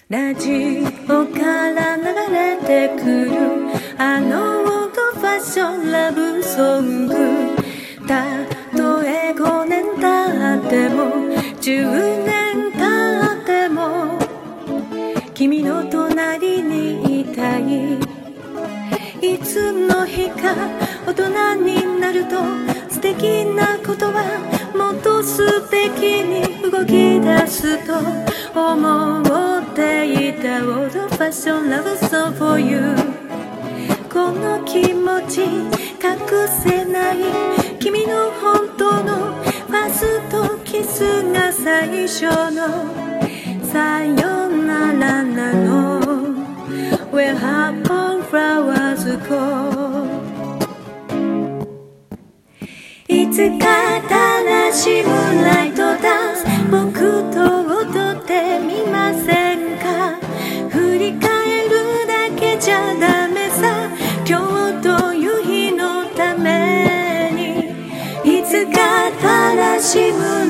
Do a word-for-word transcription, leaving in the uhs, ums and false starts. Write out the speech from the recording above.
ラジオから流れてくるあのオールドファッションラブソング、たとえごねん経ってもじゅうねん経っても君の隣にいたい。いつの日か大人になると素敵なことはもっと素敵に動き出すと思っていたオールドファッションラブソング for you。 この気持ち隠せない君の本当のファーストキスが最初のさよならなの。 Where happen flowers go。 いつか楽しむライトダンス僕と踊ってみませんか。振り返るだけじゃダメさ、今日という日のためにいつか楽しむ